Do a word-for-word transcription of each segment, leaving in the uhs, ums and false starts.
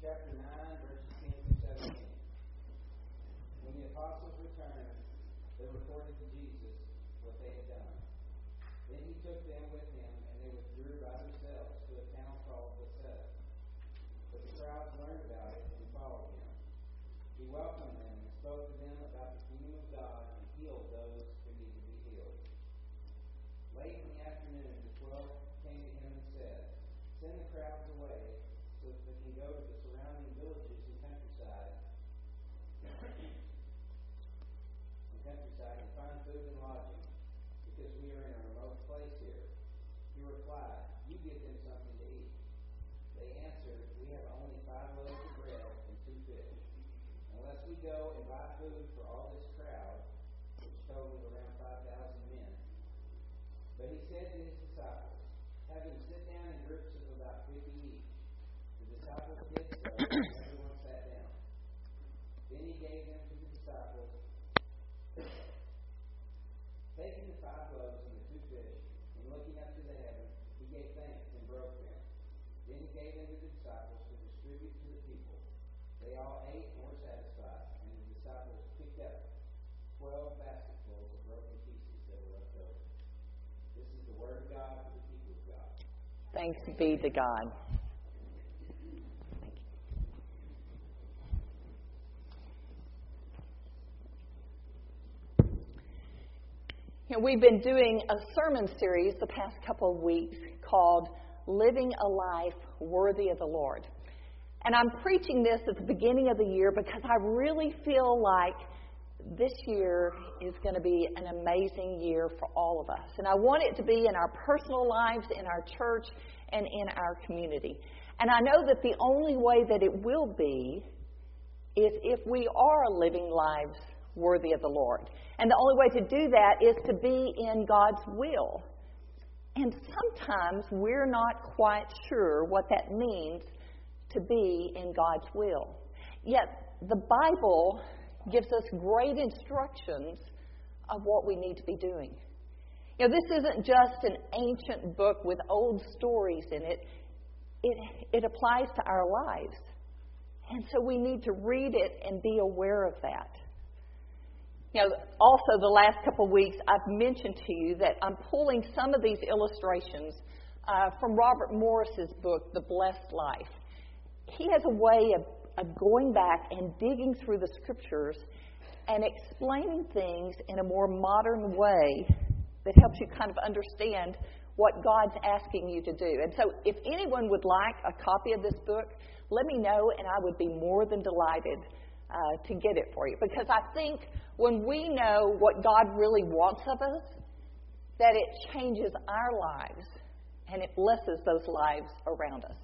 chapter nine, verses ten through seventeen. When the apostles returned, they reported to Jesus what they had done. Then he took them with him, and they withdrew by themselves to a town called Bethsaida. But the crowds learned about it and followed him. He welcomed them and spoke to them about the kingdom of God and healed those who needed to be healed. Late in the afternoon, the twelve came to him and said, "Send the crowds away so that they can go to the surrounding villages and countryside, and countryside and find food and lodging, because we are in a remote place here." He replied, "You give them something to eat." They answered, "We have only five loaves of bread and two fish. Unless we go and buy food for all this crowd," which totaled around five thousand men. But he said to his disciples, "Have them sit down in groups of about fifty each." The disciples did so, and everyone sat down. Then he gave them to the disciples, taking the five loaves and the two fish, and looking up to the heavens, he gave thanks and broke them. Then he gave them to the disciples to distribute to the people. They all ate and were satisfied, and the disciples picked up twelve basketfuls of broken pieces that were left over. This is the word of God for the people of God. Thanks be to God. You know, we've been doing a sermon series the past couple of weeks called Living a Life Worthy of the Lord. And I'm preaching this at the beginning of the year because I really feel like this year is going to be an amazing year for all of us. And I want it to be in our personal lives, in our church, and in our community. And I know that the only way that it will be is if we are living lives worthy of the Lord. And the only way to do that is to be in God's will. And sometimes we're not quite sure what that means to be in God's will. Yet the Bible gives us great instructions of what we need to be doing. You know, this isn't just an ancient book with old stories in it. It, it applies to our lives. And so we need to read it and be aware of that. You know, also the last couple of weeks I've mentioned to you that I'm pulling some of these illustrations uh, from Robert Morris's book, The Blessed Life. He has a way of, of going back and digging through the scriptures and explaining things in a more modern way that helps you kind of understand what God's asking you to do. And so if anyone would like a copy of this book, let me know and I would be more than delighted uh, to get it for you. Because I think when we know what God really wants of us, that it changes our lives and it blesses those lives around us.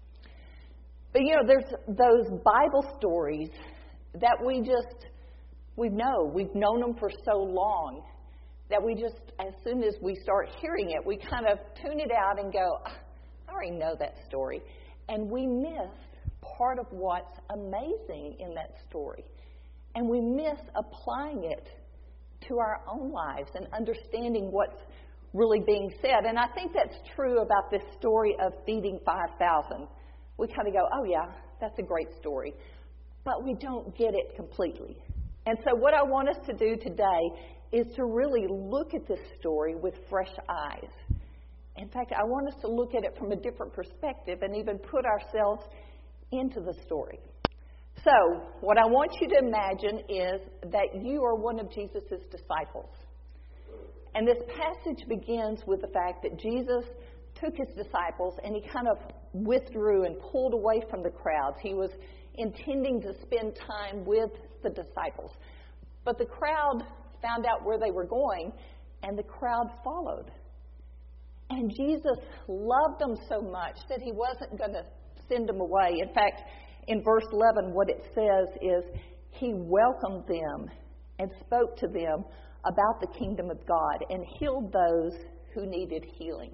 But, you know, there's those Bible stories that we just, we know. We've known them for so long that we just, as soon as we start hearing it, we kind of tune it out and go, I already know that story. And we miss part of what's amazing in that story. And we miss applying it to our own lives and understanding what's really being said. And I think that's true about this story of feeding five thousand. We kind of go, oh yeah, that's a great story. But we don't get it completely. And so what I want us to do today is to really look at this story with fresh eyes. In fact, I want us to look at it from a different perspective and even put ourselves into the story. So, what I want you to imagine is that you are one of Jesus' disciples. And this passage begins with the fact that Jesus took his disciples and he kind of withdrew and pulled away from the crowds. He was intending to spend time with the disciples. But the crowd found out where they were going, and the crowd followed. And Jesus loved them so much that he wasn't going to send them away. In fact, in verse eleven, what it says is, he welcomed them and spoke to them about the kingdom of God and healed those who needed healing.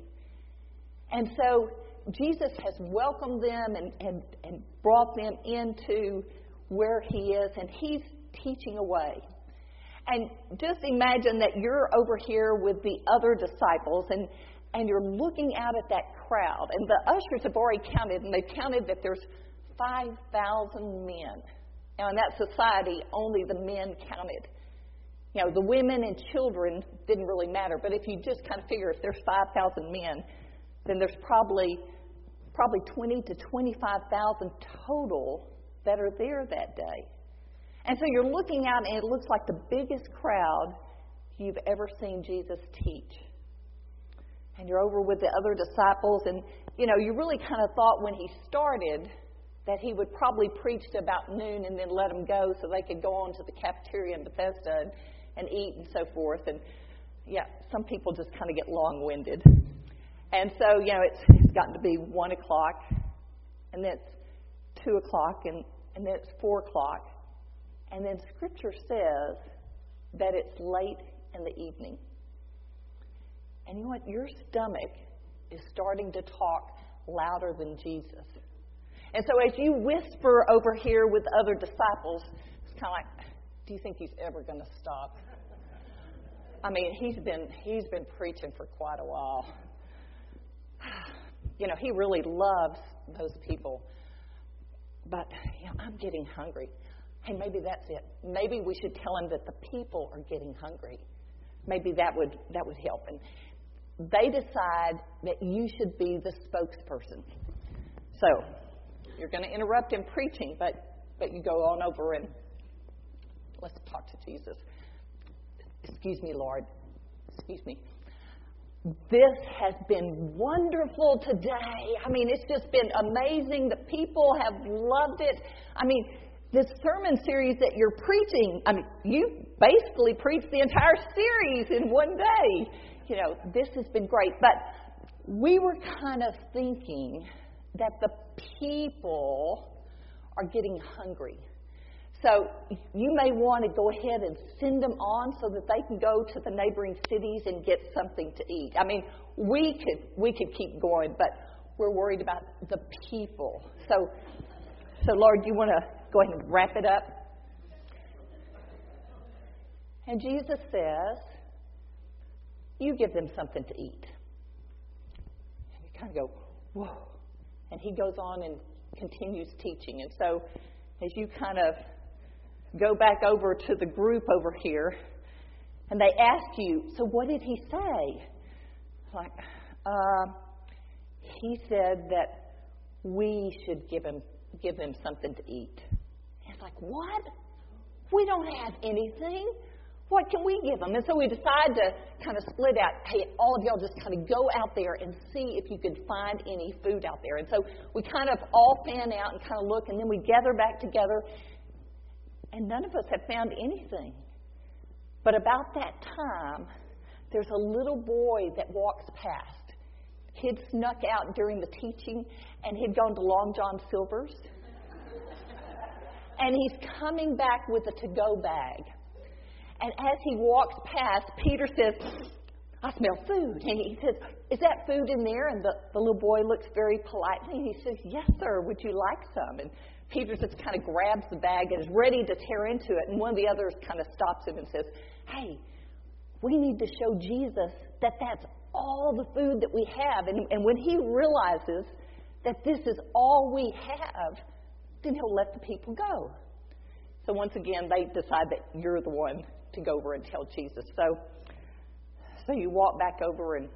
And so Jesus has welcomed them and, and, and brought them into where he is, and he's teaching away. And just imagine that you're over here with the other disciples, and, and you're looking out at that crowd. And the ushers have already counted, and they've counted that there's five thousand men. Now, in that society, only the men counted. You know, the women and children didn't really matter. But if you just kind of figure if there's five thousand men, then there's probably probably twenty to twenty-five thousand total that are there that day. And so you're looking out, and it looks like the biggest crowd you've ever seen Jesus teach. And you're over with the other disciples, and, you know, you really kind of thought when he started that he would probably preach to about noon and then let them go so they could go on to the cafeteria in Bethesda and, and eat and so forth. And, yeah, some people just kind of get long-winded. And so, you know, it's, it's gotten to be one o'clock, and then it's two o'clock, and, and then it's four o'clock. And then Scripture says that it's late in the evening. And you know what? Your stomach is starting to talk louder than Jesus. And so as you whisper over here with other disciples, it's kind of like, do you think he's ever going to stop? I mean, he's been he's been preaching for quite a while. You know, he really loves those people. But, you know, I'm getting hungry. Hey, maybe that's it. Maybe we should tell him that the people are getting hungry. Maybe that would that would help. And they decide that you should be the spokesperson. So you're going to interrupt him preaching, but but you go on over and let's talk to Jesus. Excuse me, Lord. Excuse me. This has been wonderful today. I mean, it's just been amazing. The people have loved it. I mean, this sermon series that you're preaching, I mean, you basically preached the entire series in one day. You know, this has been great. But we were kind of thinking that the people are getting hungry. So you may want to go ahead and send them on so that they can go to the neighboring cities and get something to eat. I mean, we could we could keep going, but we're worried about the people. So, so Lord, you want to go ahead and wrap it up? And Jesus says, you give them something to eat. And you kind of go, whoa. And he goes on and continues teaching. And so as you kind of go back over to the group over here, and they ask you, so what did he say? Like, uh, he said that we should give him give them something to eat. It's like, what? We don't have anything. What can we give them? And so we decide to kind of split out. Hey, all of y'all just kind of go out there and see if you could find any food out there. And so we kind of all fan out and kind of look, and then we gather back together. And none of us have found anything. But about that time, there's a little boy that walks past. He'd snuck out during the teaching, and he'd gone to Long John Silver's. And he's coming back with a to-go bag. And as he walks past, Peter says, I smell food. And he says, is that food in there? And the, the little boy looks very politely, and he says, yes, sir, would you like some? And Peter just kind of grabs the bag and is ready to tear into it. And one of the others kind of stops him and says, hey, we need to show Jesus that that's all the food that we have. And, and when he realizes that this is all we have, then he'll let the people go. So once again, they decide that you're the one to go over and tell Jesus. So, so you walk back over and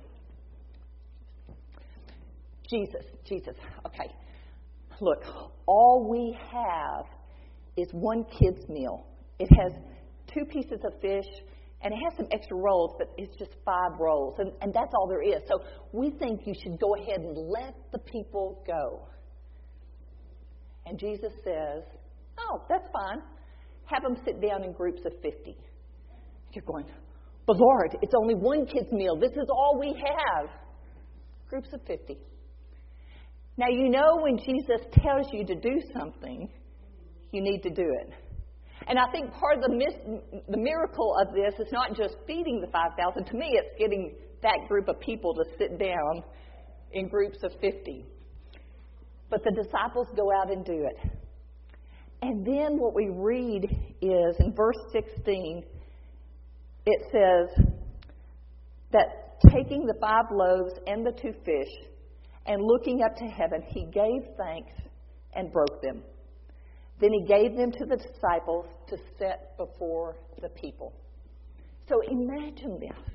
Jesus, Jesus, okay. Look, all we have is one kid's meal. It has two pieces of fish, and it has some extra rolls, but it's just five rolls, and, and that's all there is. So we think you should go ahead and let the people go. And Jesus says, oh, that's fine. Have them sit down in groups of fifty. You're going, but Lord, it's only one kid's meal. This is all we have. Groups of fifty. Now, you know when Jesus tells you to do something, you need to do it. And I think part of the, mis- the miracle of this is not just feeding the five thousand. To me, it's getting that group of people to sit down in groups of fifty. But the disciples go out and do it. And then what we read is, in verse sixteen, it says that taking the five loaves and the two fish, and looking up to heaven, he gave thanks and broke them. Then he gave them to the disciples to set before the people. So imagine this.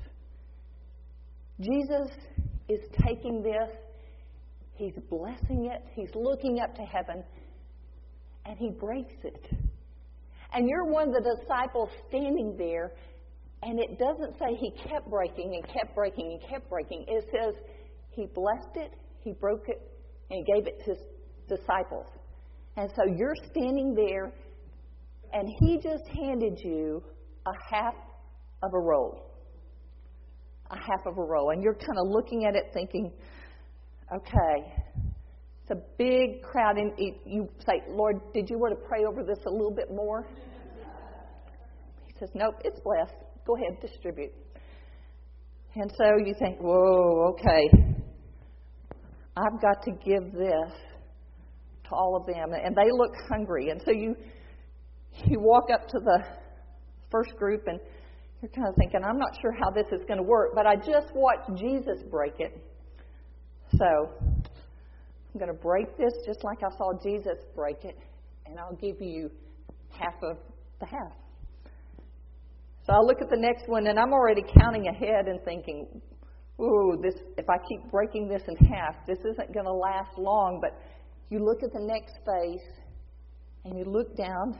Jesus is taking this, he's blessing it, he's looking up to heaven, and he breaks it. And you're one of the disciples standing there, and it doesn't say he kept breaking and kept breaking and kept breaking. It says he blessed it, he broke it, and he gave it to his disciples. And so you're standing there, and he just handed you a half of a roll. A half of a roll. And you're kind of looking at it thinking, okay, it's a big crowd. And you say, Lord, did you want to pray over this a little bit more? He says, nope, it's blessed. Go ahead, distribute. And so you think, whoa, okay, I've got to give this to all of them. And they look hungry. And so you you walk up to the first group, and you're kind of thinking, I'm not sure how this is going to work, but I just watched Jesus break it. So I'm going to break this just like I saw Jesus break it, and I'll give you half of the half. So I look at the next one, and I'm already counting ahead and thinking, ooh, this, if I keep breaking this in half, this isn't going to last long. But you look at the next face, and you look down,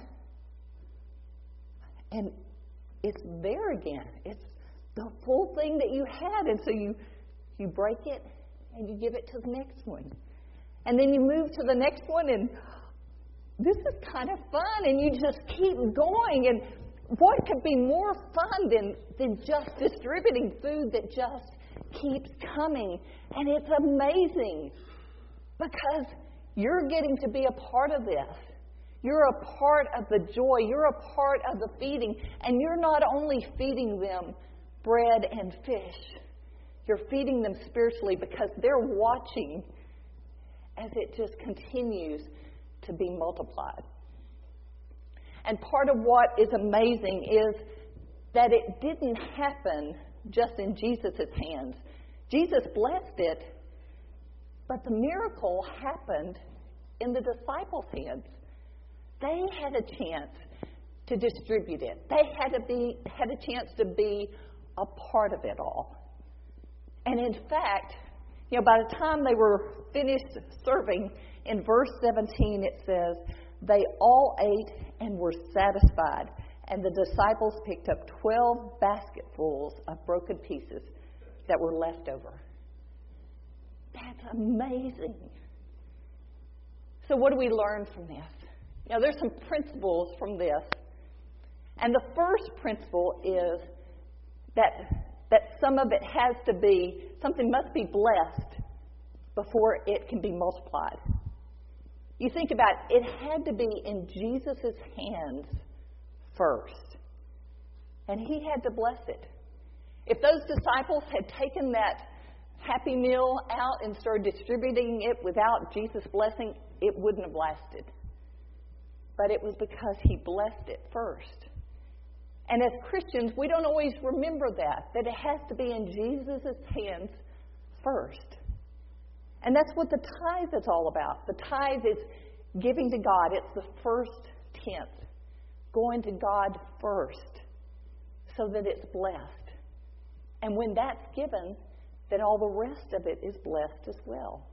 and it's there again. It's the full thing that you had. And so you, you break it, and you give it to the next one. And then you move to the next one, and this is kind of fun, and you just keep going. And what could be more fun than, than just distributing food that just keeps coming? And it's amazing because you're getting to be a part of this. You're a part of the joy. You're a part of the feeding. And you're not only feeding them bread and fish. You're feeding them spiritually because they're watching as it just continues to be multiplied. And part of what is amazing is that it didn't happen just in Jesus' hands. Jesus blessed it, but the miracle happened in the disciples' hands. They had a chance to distribute it. They had to be had a chance to be a part of it all. And in fact, you know, by the time they were finished serving, in verse seventeen it says, they all ate and were satisfied, and the disciples picked up twelve basketfuls of broken pieces that were left over. That's amazing. So what do we learn from this? Now, there's some principles from this. And the first principle is that that some of it has to be, something must be blessed before it can be multiplied. You think about it, it had to be in Jesus' hands first. And he had to bless it. If those disciples had taken that Happy Meal out and started distributing it without Jesus' blessing, it wouldn't have lasted. But it was because he blessed it first. And as Christians, we don't always remember that, that it has to be in Jesus' hands first. And that's what the tithe is all about. The tithe is giving to God. It's the first tenth, going to God first so that it's blessed. And when that's given, then all the rest of it is blessed as well.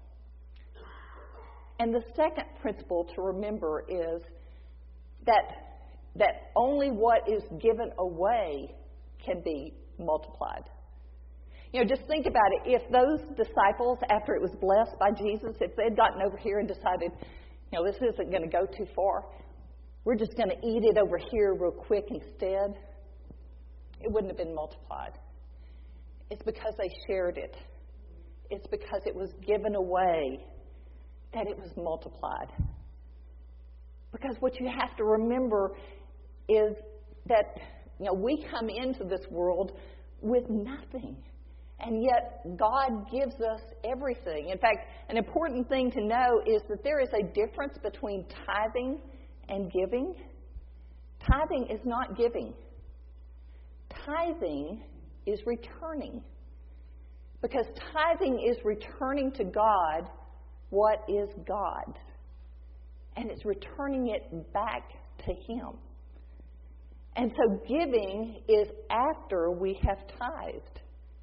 And the second principle to remember is that that only what is given away can be multiplied. You know, just think about it. If those disciples, after it was blessed by Jesus, if they'd gotten over here and decided, you know, this isn't going to go too far, we're just going to eat it over here real quick instead, it wouldn't have been multiplied. It's because they shared it. It's because it was given away that it was multiplied. Because what you have to remember is that, you know, we come into this world with nothing. And yet God gives us everything. In fact, an important thing to know is that there is a difference between tithing and giving. Tithing is not giving. Tithing is returning. Because tithing is returning to God what is God's. and it's returning it back to Him. And so giving is after we have tithed.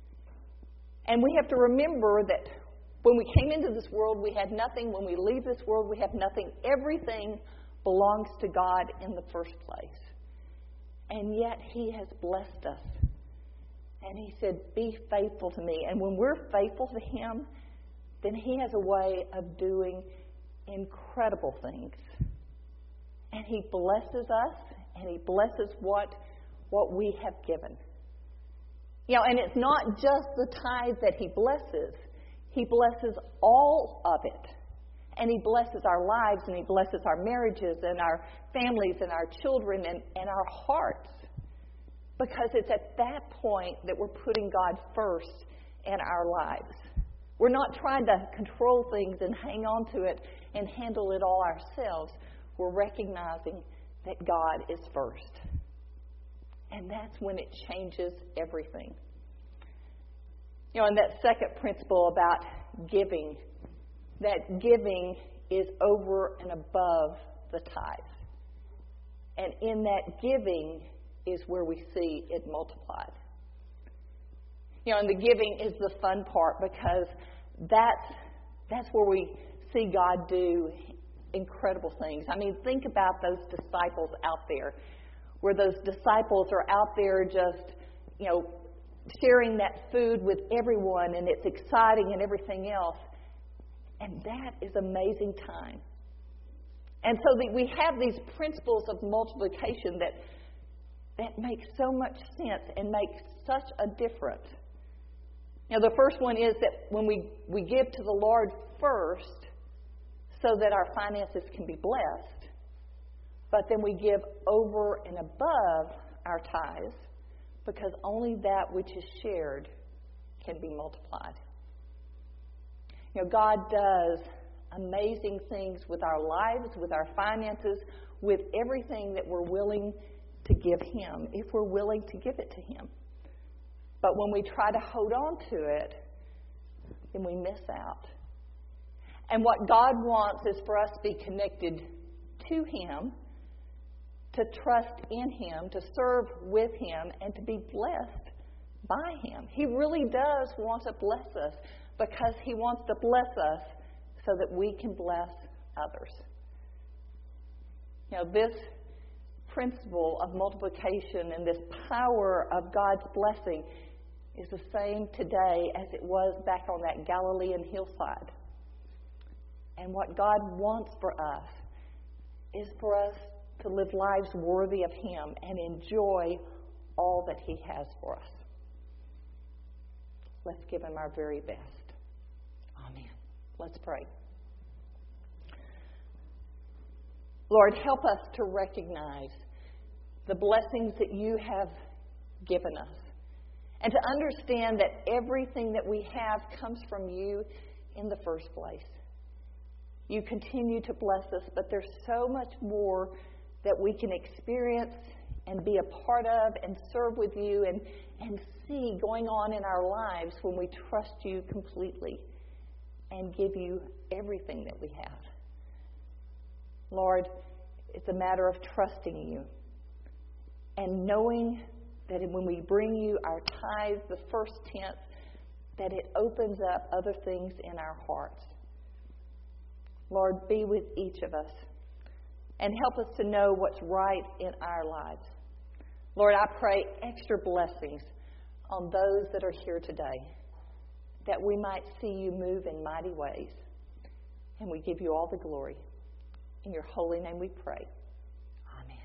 And we have to remember that when we came into this world, we had nothing. When we leave this world, we have nothing. Everything belongs to God in the first place. And yet He has blessed us. And He said, be faithful to me. And when we're faithful to Him, then He has a way of doing incredible things. And He blesses us, and He blesses what, what we have given. You know, and it's not just the tithe that He blesses. He blesses all of it. And He blesses our lives, and He blesses our marriages and our families and our children and, and our hearts. Because it's at that point that we're putting God first in our lives. We're not trying to control things and hang on to it and handle it all ourselves. We're recognizing that God is first. And that's when it changes everything. You know, and that second principle about giving, that giving is over and above the tithe. And in that giving is where we see it multiplied. You know, and the giving is the fun part, because that's, that's where we see God do incredible things. I mean, think about those disciples out there, where those disciples are out there just, you know, sharing that food with everyone, and it's exciting and everything else. And that is amazing time. And so the, we have these principles of multiplication that that make so much sense and make such a difference. Now, the first one is that when we, we give to the Lord first so that our finances can be blessed, but then we give over and above our tithes, because only that which is shared can be multiplied. You know, God does amazing things with our lives, with our finances, with everything that we're willing to give Him, if we're willing to give it to Him. But when we try to hold on to it, then we miss out. And what God wants is for us to be connected to Him, to trust in Him, to serve with Him, and to be blessed by Him. He really does want to bless us, because He wants to bless us so that we can bless others. You know, this principle of multiplication and this power of God's blessing is the same today as it was back on that Galilean hillside. And what God wants for us is for us to live lives worthy of Him and enjoy all that He has for us. Let's give Him our very best. Amen. Let's pray. Lord, help us to recognize the blessings that You have given us, and to understand that everything that we have comes from You in the first place. You continue to bless us, but there's so much more that we can experience and be a part of and serve with You and, and see going on in our lives when we trust You completely and give You everything that we have. Lord, it's a matter of trusting You and knowing that when we bring You our tithes, the first tenth, that it opens up other things in our hearts. Lord, be with each of us and help us to know what's right in our lives. Lord, I pray extra blessings on those that are here today, that we might see You move in mighty ways. And we give You all the glory. In Your holy name we pray. Amen.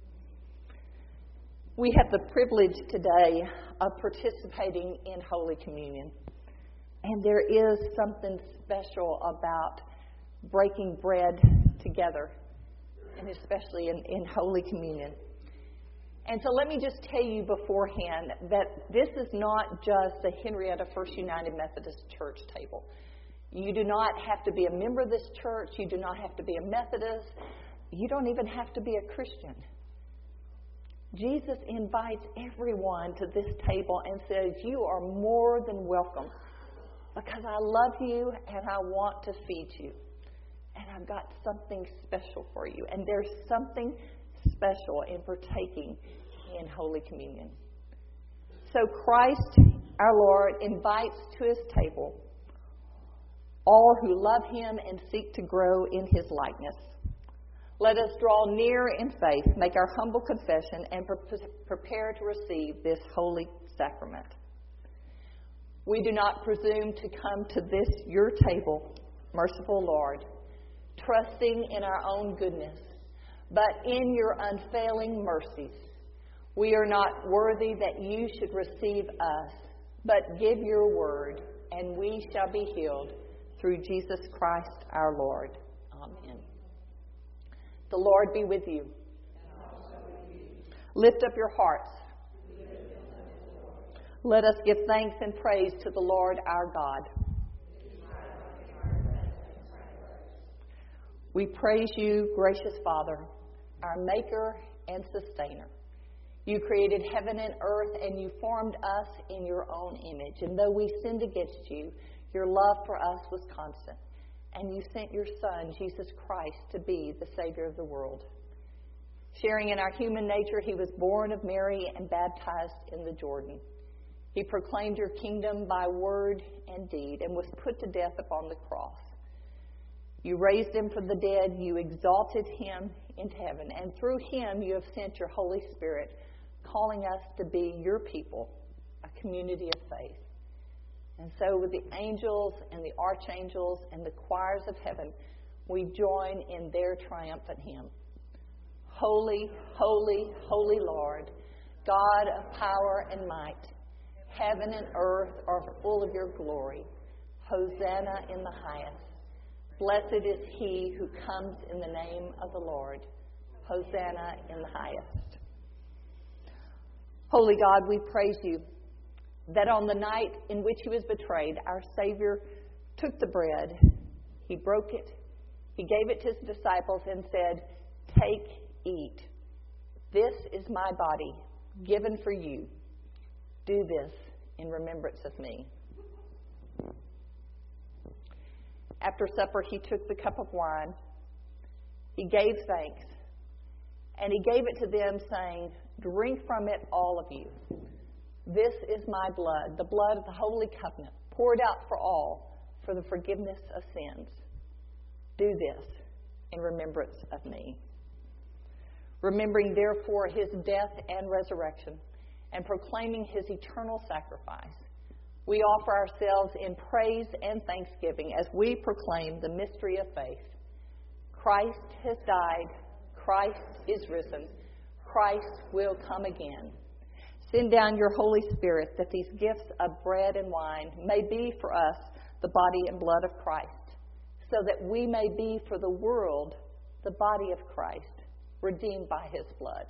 We have the privilege today of participating in Holy Communion. And there is something special about breaking bread together, and especially in, in Holy Communion. And so let me just tell you beforehand that this is not just the Henrietta First United Methodist Church table. You do not have to be a member of this church. You do not have to be a Methodist. You don't even have to be a Christian. Jesus invites everyone to this table and says, you are more than welcome, because I love you and I want to feed you. and I've got something special for you. And there's something special in partaking in Holy Communion. So Christ, our Lord, invites to His table all who love Him and seek to grow in His likeness. Let us draw near in faith, make our humble confession, and pre- prepare to receive this holy sacrament. We do not presume to come to this, your table, merciful Lord, trusting in our own goodness, but in your unfailing mercies. We are not worthy that you should receive us, but give your word, and we shall be healed through Jesus Christ our Lord. Amen. The Lord be with you. Lift up your hearts. Let us give thanks and praise to the Lord our God. We praise you, gracious Father, our Maker and Sustainer. You created heaven and earth, and you formed us in your own image. And though we sinned against you, your love for us was constant. And you sent your Son, Jesus Christ, to be the Savior of the world. Sharing in our human nature, He was born of Mary and baptized in the Jordan. He proclaimed your kingdom by word and deed and was put to death upon the cross. You raised Him from the dead. You exalted Him into heaven. And through Him, you have sent your Holy Spirit, calling us to be your people, a community of faith. And so with the angels and the archangels and the choirs of heaven, we join in their triumphant hymn. Holy, holy, holy Lord, God of power and might, heaven and earth are full of your glory. Hosanna in the highest. Blessed is he who comes in the name of the Lord. Hosanna in the highest. Holy God, we praise you that on the night in which he was betrayed, our Savior took the bread, he broke it, he gave it to his disciples and said, "Take, eat. This is my body given for you. Do this in remembrance of me." After supper, he took the cup of wine, he gave thanks, and he gave it to them, saying, "Drink from it, all of you. This is my blood, the blood of the Holy Covenant, poured out for all for the forgiveness of sins. Do this in remembrance of me." Remembering, therefore, his death and resurrection, and proclaiming his eternal sacrifice, we offer ourselves in praise and thanksgiving as we proclaim the mystery of faith. Christ has died. Christ is risen. Christ will come again. Send down your Holy Spirit that these gifts of bread and wine may be for us the body and blood of Christ, so that we may be for the world the body of Christ, redeemed by his blood.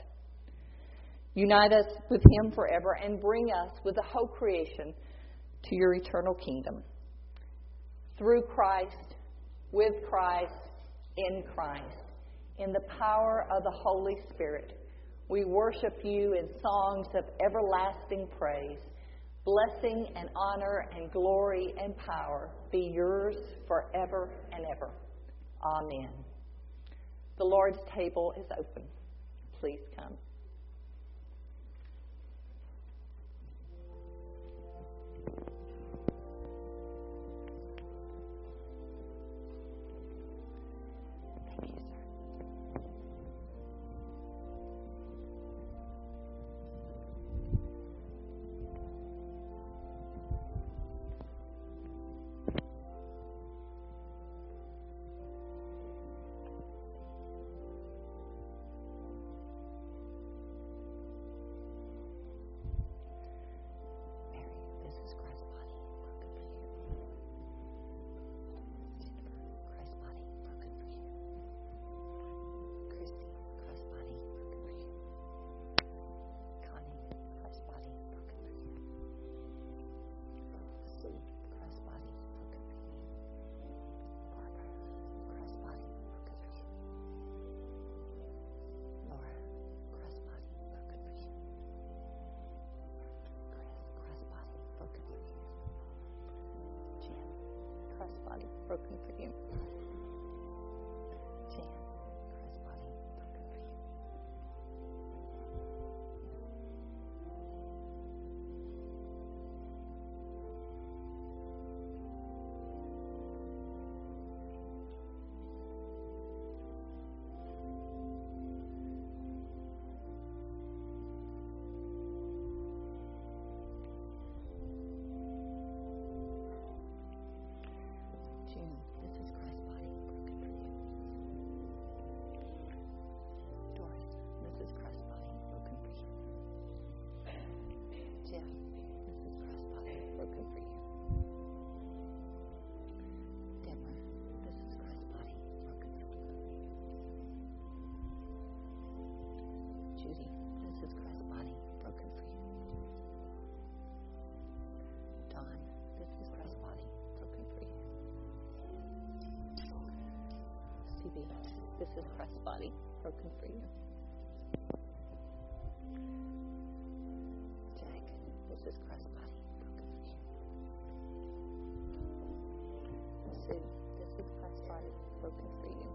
Unite us with him forever and bring us with the whole creation to your eternal kingdom. Through Christ, with Christ, in Christ, in the power of the Holy Spirit, we worship you in songs of everlasting praise. Blessing and honor and glory and power be yours forever and ever. Amen. The Lord's table is open. Please come. Body broken for you. Kathy, this is Christ's body broken for you. Jack, this is Christ's body broken for you. Sue, this is Christ's body broken for you.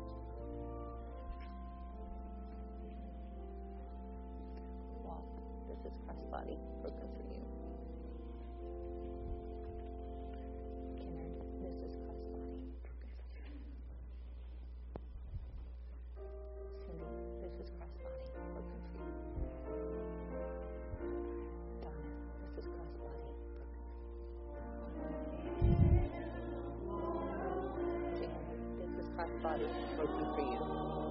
Walt, this is Christ's body broken for you. Karen, this is Christ's body broken for you. Cindy, this is Christ's body broken for you. Donna, this is Christ's body broken for you. Jan, this is Christ's body broken for you.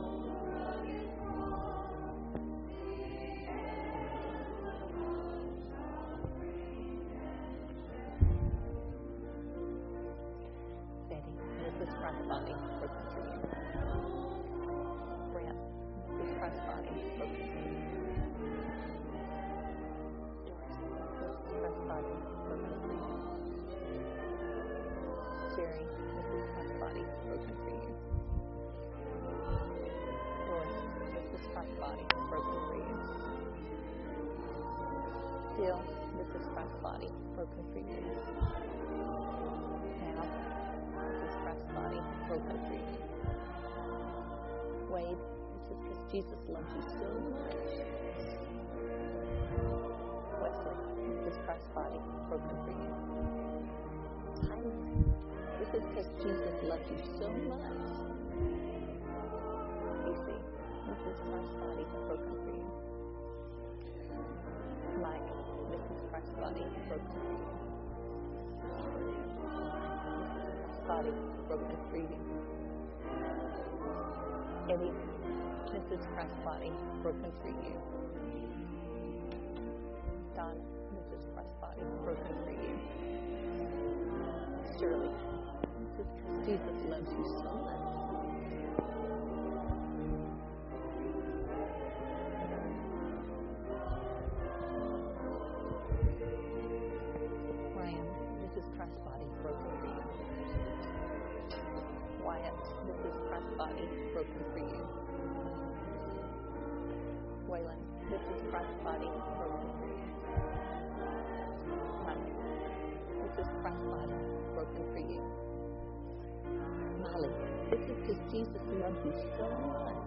Betty, this is Christ's body broken for you. Brent, this is Christ's body broken for you. Doris, this is Christ's body broken for you. Jerry, this is Christ's body broken for you. Doris, this is Christ's body broken for you. Phil, this is Christ's body broken for you. Now, this is Christ's body broken for you. Wade, this is because Jesus loves you so much. Wesley, this is Christ's body broken for you. Tyler, this is because Jesus loves you so much. Casey, this is Christ's body broken for you. Mike, this is Christ's body broken for you. Body broken for you. Eddie, this is Christ's body broken for you. Don, this is Christ's body broken for you. Shirley, this is because Jesus loves you so much. Ryan, this is Christ's body broken for you. Wyatt, this is Christ's body broken for you. Waylon, this is Christ's body broken for you. Mike, this is Christ's body broken for you. Molly, this is because Jesus loves you so much.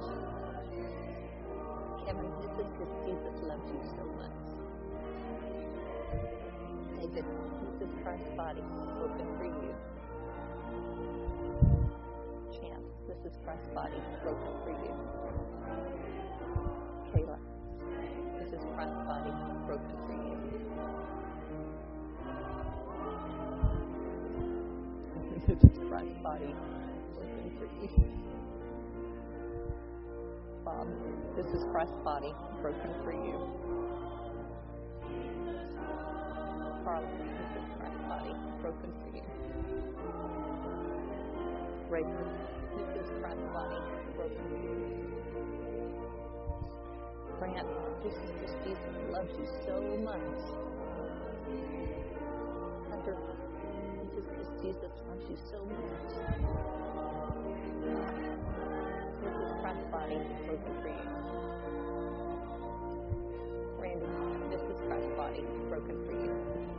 Kevin, this is because Jesus loves you so much. David, this is Christ's body broken for you. Chance, this is Christ's body broken for you. Kayla, this is Christ's body broken for you. This is Christ's body broken for you. Bob, this is Christ's body broken for you. Carla, this is Christ's body broken for you. Rachel, this is Christ's body broken for you. Grant, this is because Jesus loves you so much. Hunter, this is because Jesus loves you so much. This is Christ's body broken for you. Randy, this is Christ's body broken for you.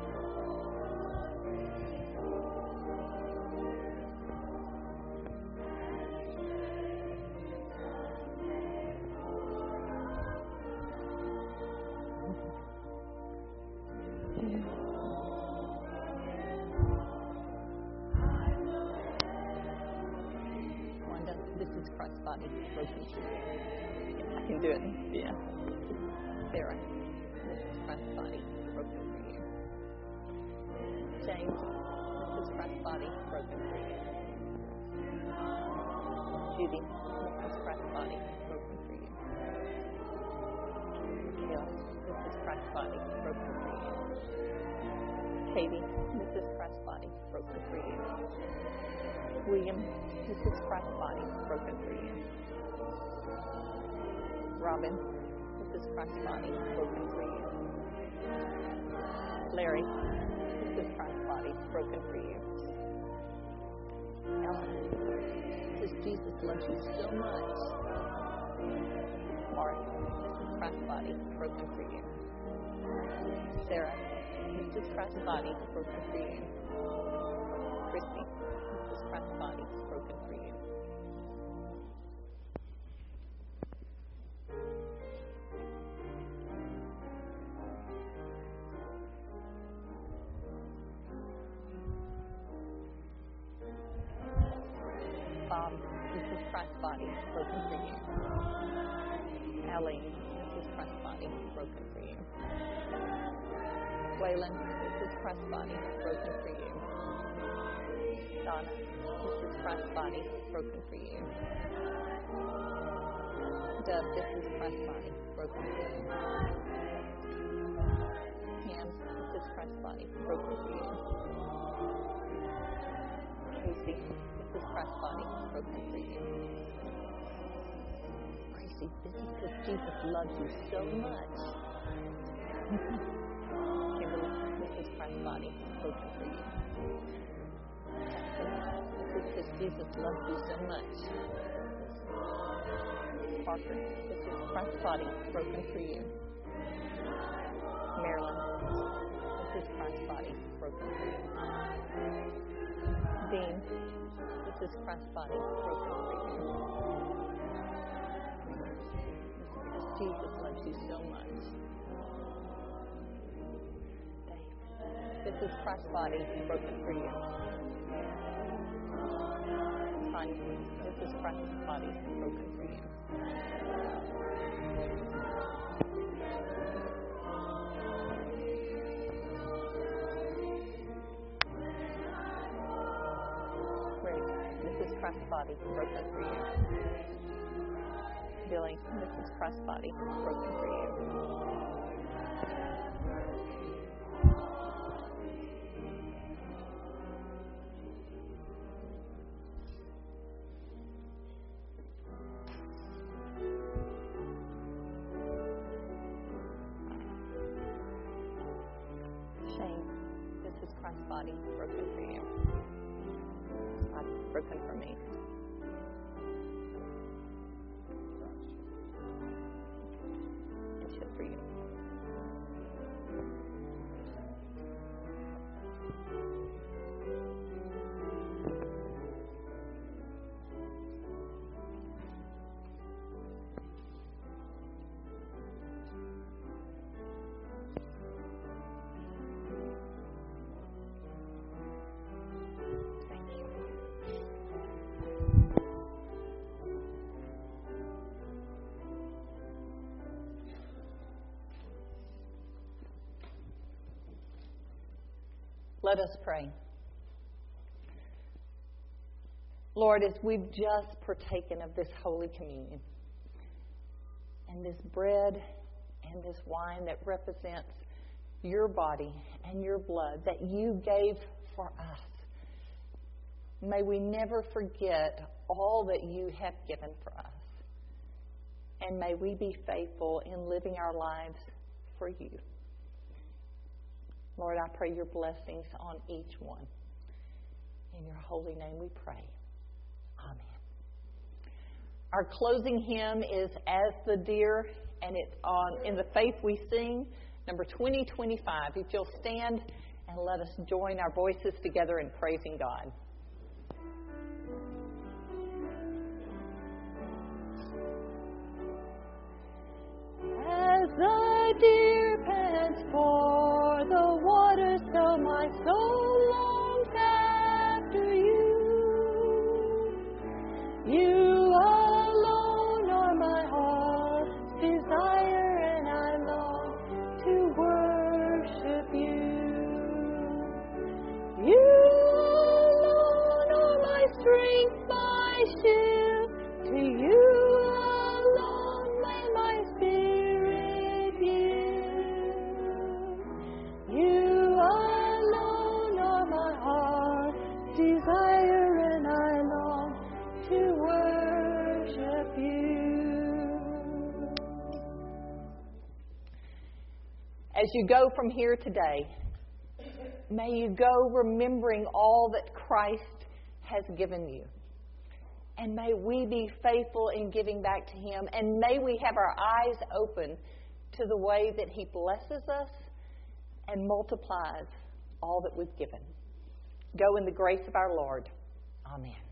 Wanda, this is Christ's body broken for you. I can do it. Yeah. Sarah, this is Christ's body broken for you. James, this is Christ's body broken for you. Judy, this is Christ's body broken for you. Gail, this is Christ's body broken for you. Katie, this is Christ's body broken for you. William, this is Christ's body broken for you. Robin, this is Christ's body broken for you. Larry, this is Christ's body broken for you. Ellen, this is Jesus' Jesus loves you so much. Mark, this is Christ's body broken for you. Sarah, this is Christ's body broken for you. Christy, this is Christ's body broken for you. Bob, this is Christ's body broken for you. Ellie, this is Christ's body broken for you. Waylon, this is Christ's body broken for you. Donna, this is Christ's body broken for you. Doug, this is Christ's body broken for you. Pam, this is Christ's body broken for you. Casey, this is Christ's body broken for you. Gracie, this is because Jesus loves you so much. Kimberly, this is Christ's body broken for you. This is because Jesus loves you so much. Parker, this is Christ's body broken for you. Marilyn, this is Christ's body broken for you. Dean, this is Christ's body broken for you. Because Jesus loves you so much. Dave, this is Christ's body broken for you. Tanya, this is Christ's body broken for you. This is Christ's body broken for you. Billy, this is Christ's body broken for you. Shane, this is Christ's body broken for you. Broken for me. And shit for you. Let us pray. Lord, as we've just partaken of this Holy Communion and this bread and this wine that represents your body and your blood that you gave for us, may we never forget all that you have given for us. And may we be faithful in living our lives for you. Lord, I pray your blessings on each one. In your holy name we pray. Amen. Our closing hymn is As the Deer, and it's on In the Faith We Sing, number twenty twenty-five. If you'll stand and let us join our voices together in praising God. As the deer pants for the water, so my soul longs after you. You alone are my heart's desire, and I long to worship you. You alone are my strength, my shield. To you alone may my spirit yield. You alone are my heart's desire, and I long to worship you. As you go from here today, may you go remembering all that Christ has given you. And may we be faithful in giving back to Him. And may we have our eyes open to the way that He blesses us and multiplies all that we've given. Go in the grace of our Lord. Amen.